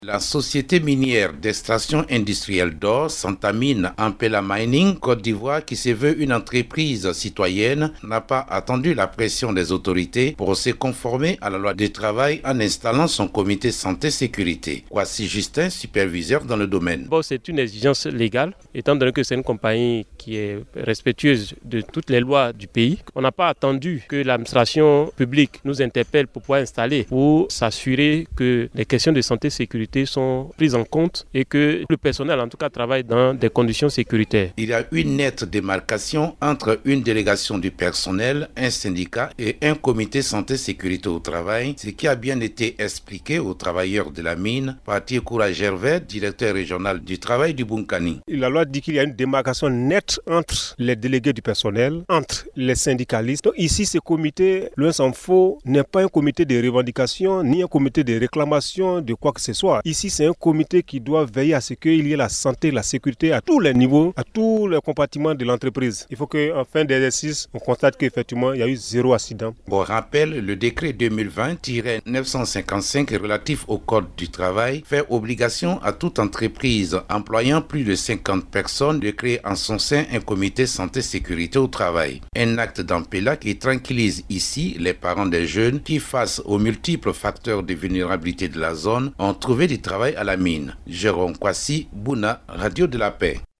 La société minière d'extraction industrielle d'or, Santamine Ampela Mining, Côte d'Ivoire, qui se veut une entreprise citoyenne, n'a pas attendu la pression des autorités pour se conformer à la loi du travail en installant son comité santé-sécurité. Voici Justin, superviseur dans le domaine. C'est une exigence légale, étant donné que c'est une compagnie qui est respectueuse de toutes les lois du pays. On n'a pas attendu que l'administration publique nous interpelle pour pouvoir installer, pour s'assurer que les questions de santé-sécurité sont prises en compte et que le personnel en tout cas travaille dans des conditions sécuritaires. Il y a une nette démarcation entre une délégation du personnel, un syndicat et un comité santé-sécurité au travail, ce qui a bien été expliqué aux travailleurs de la mine par Tiekoura Gervais, directeur régional du travail du Bunkani. La loi dit qu'il y a une démarcation nette entre les délégués du personnel, entre les syndicalistes. Donc ici, ce comité, loin s'en faut, n'est pas un comité de revendication ni un comité de réclamation de quoi que ce soit. Ici, c'est un comité qui doit veiller à ce qu'il y ait la santé, la sécurité à tous les niveaux, à tous les compartiments de l'entreprise. Il faut qu'en fin d'exercice, on constate qu'effectivement, il y a eu 0 accident. Pour rappel, le décret 2020-955 relatif au Code du travail fait obligation à toute entreprise employant plus de 50 personnes de créer en son sein un comité santé-sécurité au travail. Un acte d'Ampela qui tranquillise ici les parents des jeunes qui, face aux multiples facteurs de vulnérabilité de la zone, ont trouvé du travail à la mine. Jérôme Kwasi, Bouna, Radio de la Paix.